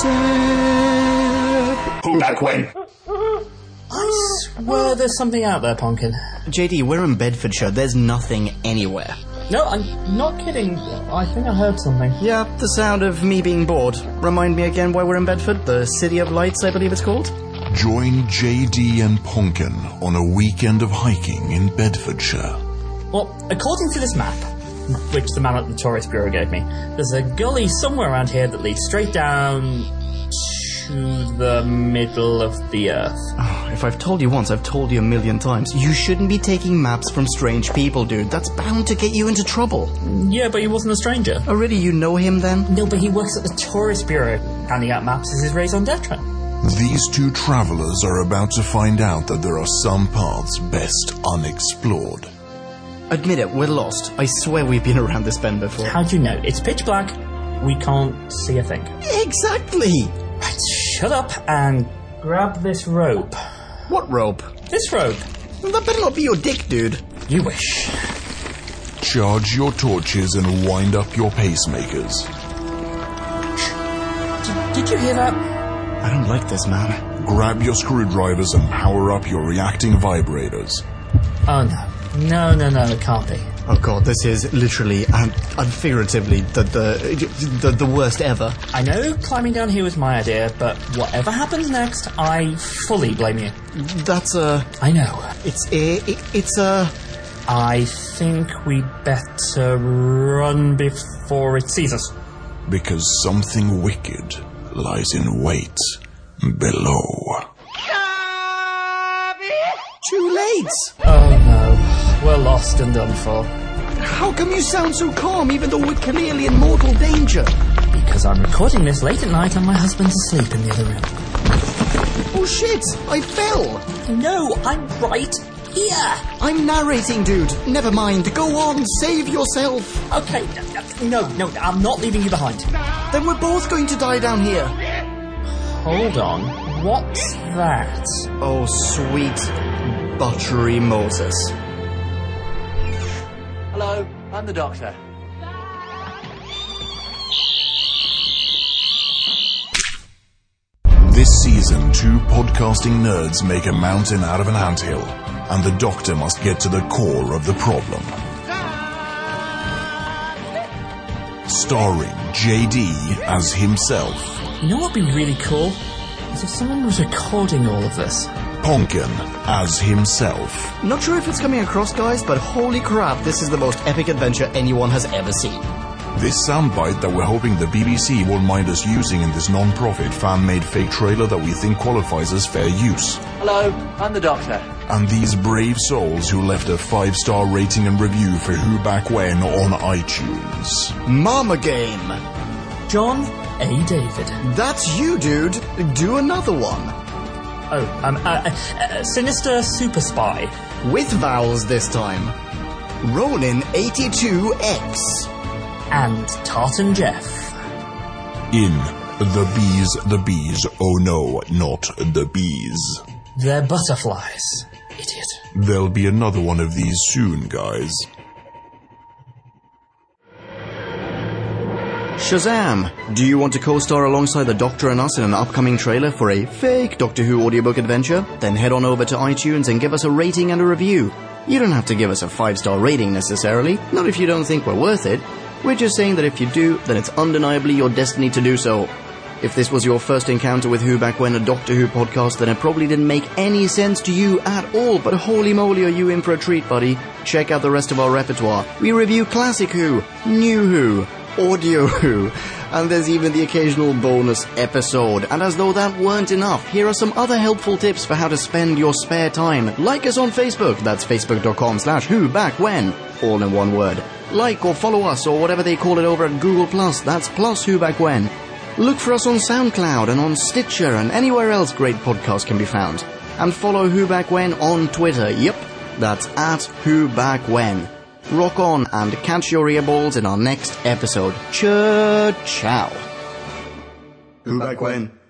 Who back when? I swear there's something out there, Ponkin. JD, we're in Bedfordshire. There's nothing anywhere. No, I'm not kidding. I think I heard something. Yeah, the sound of me being bored. Remind me again why we're in Bedford? The City of Lights, I believe it's called? Join JD and Ponkin on a weekend of hiking in Bedfordshire. Well, according to this map, which the man at the Tourist Bureau gave me, there's a gully somewhere around here that leads straight down to the middle of the earth. Oh, if I've told you once, I've told you a million times. You shouldn't be taking maps from strange people, dude. That's bound to get you into trouble. Yeah, but he wasn't a stranger. Oh, really? You know him, then? No, but he works at the Tourist Bureau. Handing out maps is his raison d'etre. These two travellers are about to find out that there are some paths best unexplored. Admit it, we're lost. I swear we've been around this bend before. How'd you know? It's pitch black. We can't see a thing. Exactly! Right, shut up and grab this rope. What rope? This rope. That better not be your dick, dude. You wish. Charge your torches and wind up your pacemakers. Did you hear that? I don't like this, man. Grab your screwdrivers and power up your reacting vibrators. Oh, no. No, it can't be. Oh god, this is literally and figuratively the worst ever. I know climbing down here was my idea, but whatever happens next, I fully blame you. That's I know. It's I think we better run before it sees us. Because something wicked lies in wait below. too late! Oh no, we're lost and done for. How come you sound so calm even though we're clearly in mortal danger? Because I'm recording this late at night and my husband's asleep in the other room. Oh shit, I fell! No, I'm right here! I'm narrating, dude. Never mind. Go on, save yourself. Okay, no, I'm not leaving you behind. Then we're both going to die down here. Hold on, what's that? Oh, sweet buttery Moses. Hello, I'm the doctor. This season, two podcasting nerds make a mountain out of an anthill, and the doctor must get to the core of the problem. Starring JD as himself. You know what would be really cool? Is if someone was recording all of this. Ponkin as himself. Not sure if it's coming across, guys, but holy crap, this is the most epic adventure anyone has ever seen. This soundbite that we're hoping the BBC won't mind us using in this non-profit fan-made fake trailer that we think qualifies as fair use. Hello, I'm the doctor. And these brave souls who left a 5-star rating and review for Who Back When on iTunes. Mama Game. John A. David. That's you, dude. Do another one. Oh, Sinister Super Spy. With vowels this time. Ronin 82X. And Tartan Jeff. In The Bees, oh no, not the bees. They're butterflies, idiot. There'll be another one of these soon, guys. Shazam! Do you want to co-star alongside the Doctor and us in an upcoming trailer for a fake Doctor Who audiobook adventure? Then head on over to iTunes and give us a rating and a review. You don't have to give us a 5-star rating necessarily, not if you don't think we're worth it. We're just saying that if you do, then it's undeniably your destiny to do so. If this was your first encounter with Who Back When, a Doctor Who podcast, then it probably didn't make any sense to you at all, but holy moly are you in for a treat, buddy. Check out the rest of our repertoire. We review classic Who, new Who, audio Who, and there's even the occasional bonus episode. And as though that weren't enough, here are some other helpful tips for how to spend your spare time. Like us on Facebook, that's facebook.com/Who Back When, all in one word. Like or follow us or whatever they call it over at Google+, that's plus Who Back When. Look for us on SoundCloud and on Stitcher and anywhere else great podcasts can be found. And follow Who Back When on Twitter, yep, that's at Who Back When. Rock on and catch your earballs in our next episode. Ciao. Who Back When?